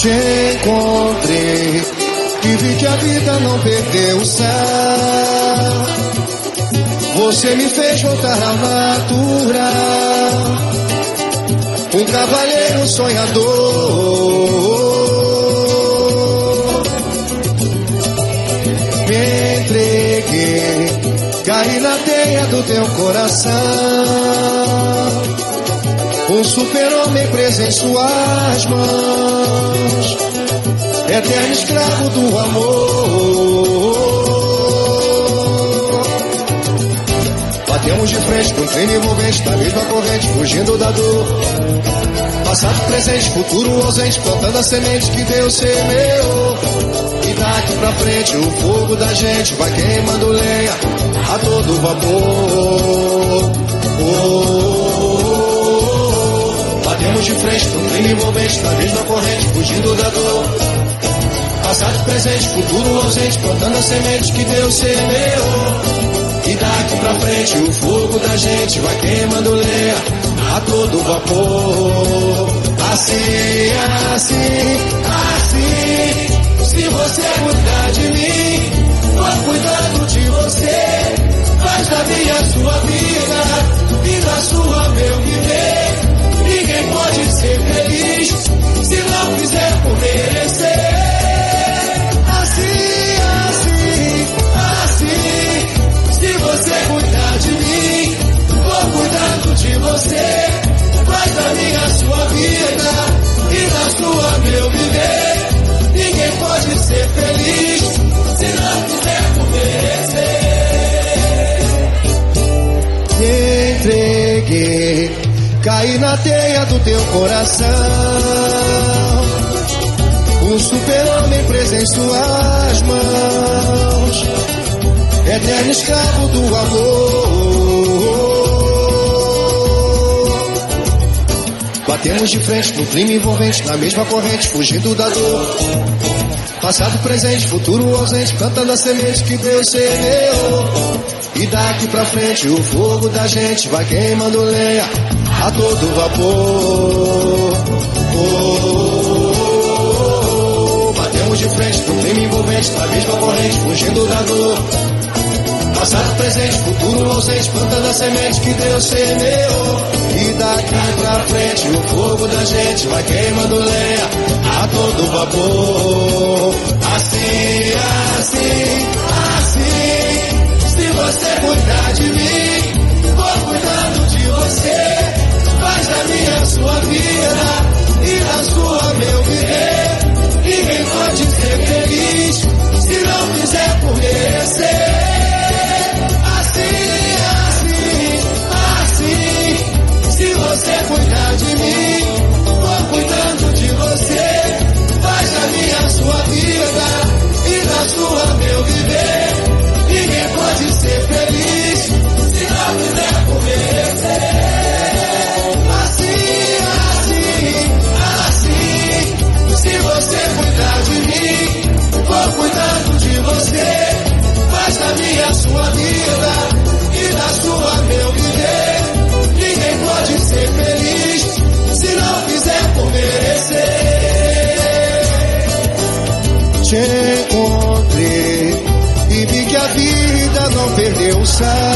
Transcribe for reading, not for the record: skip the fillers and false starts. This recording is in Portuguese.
Te encontrei e vi que a vida não perdeu o céu. Você me fez voltar à natural, um cavaleiro sonhador. Me entreguei, caí na teia do teu coração, um super-homem preso em suas mãos, eterno escravo do amor. Batemos de frente com um crime envolvente, na mesma corrente, fugindo da dor. Passado, presente, futuro ausente, plantando a semente que Deus semeou. E daqui pra frente o fogo da gente vai queimando lenha a todo vapor. Batemos de frente com um crime envolvente, na mesma corrente, fugindo da dor. Passado, presente, futuro ausente, plantando a semente que Deus semeou. E daqui pra frente o fogo da gente vai queimando lenha a todo vapor. Assim, assim, assim, se você cuidar de mim, vou cuidando de você. Faz da minha sua vida e da sua meu viver. Ninguém pode ser feliz se não fizer por merecer. Assim, assim, assim, se você cuidar de mim, vou cuidando de você. Faz da minha sua vida e da sua meu viver. Ninguém pode ser feliz se não quiser por merecer. Te entreguei, caí na teia do teu coração, um super-homem preso em suas mãos, eterno escravo do amor. Batemos de frente no crime envolvente, na mesma corrente, fugindo da dor. Passado, presente, futuro ausente, plantando a semente que Deus semeou. E daqui pra frente o fogo da gente vai queimando lenha a todo vapor. Batemos de frente no crime envolvente, na mesma corrente, fugindo da dor. Passado, presente, futuro ausente, plantando a semente que Deus semeou. E daqui pra frente o fogo da gente vai queimando lenha a todo vapor. Assim, assim, assim, se você cuidar de mim, vou cuidando de você. Faz da minha sua vida e da sua meu viver. Ninguém pode ser feliz se não fizer por merecer. Se você cuidar de mim, vou cuidando de você. Faz da minha sua vida e da sua meu viver. Ninguém pode ser feliz se não fizer por merecer. Assim, assim, assim, se você cuidar de mim, vou cuidando de você. Faz da minha sua vida e da sua meu viver. Ninguém pode ser feliz se não fizer por merecer. Te encontrei e vi que a vida não perdeu o céu.